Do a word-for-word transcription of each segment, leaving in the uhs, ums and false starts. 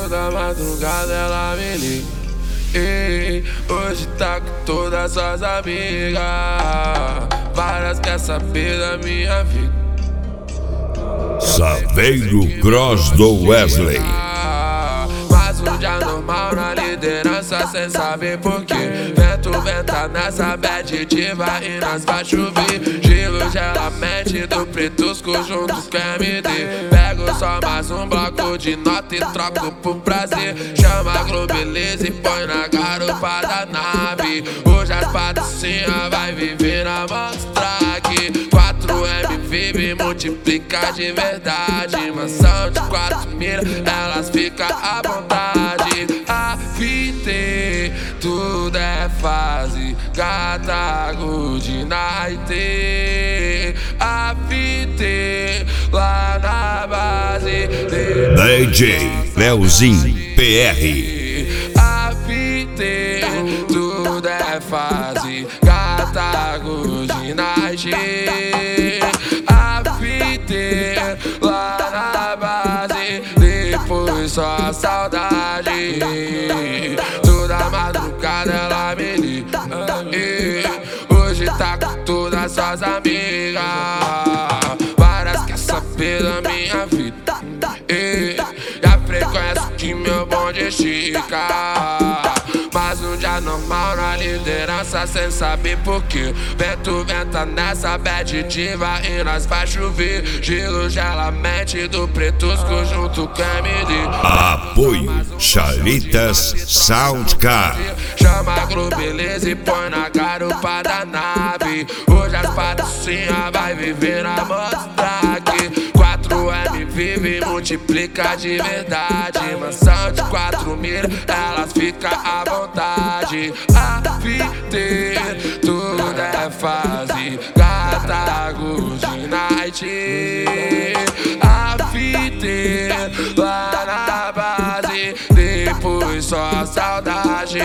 Toda madrugada ela me liga. E hoje tá com todas as amigas. Várias quer saber da minha vida. Saveiro Cross do Wesley. Mas um dia normal na liderança, sem saber porquê. Vento venta nessa bad diva e nós vai chover. Gelo gela mente do Pretusco junto com M D. Pego só mais um bloco de nota e troco por prazer. Chama a Globeleza e põe na garupa da nave. Hoje as patricinhas vai viver na Monstrack. quatro M vive multiplica de verdade. Mansão de quatro mil, elas ficam à vontade. A vida, tudo é fase. Gata good night. A vida, lá na base. D J Leozinho P R. A vida, tudo é fase. Gata good night. A vida, lá na base. Depois só saudade. Toda madrugada ela me liga. E hoje tá com todas suas amigas. Várias quer saber da minha vida. E já frequência que meu bonde estica. Mas um dia normal na liderança, sem saber porquê. Vento venta nessa bad diva e nós vai chover. Gelo gela mente do Pretusco junto com M D. Apoio Chalitas Soundcar. Chama a Globeleza e põe na garupa da nave. Hoje as patricinhas vai viver na Monstrack. quatro M vive multiplica de verdade. Mansão de quatro mil, elas ficam à vontade. A vida, tudo é fase. Gata good night. A vida, lá na base. Depois só saudade.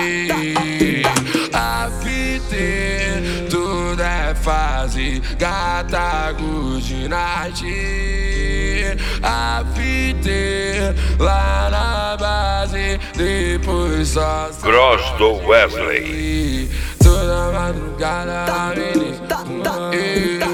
A vida, tudo é fase. Gata good night. A vida, lá na base. Depois só saudade. Cross do Wesley. Toda madrugada ela me liga.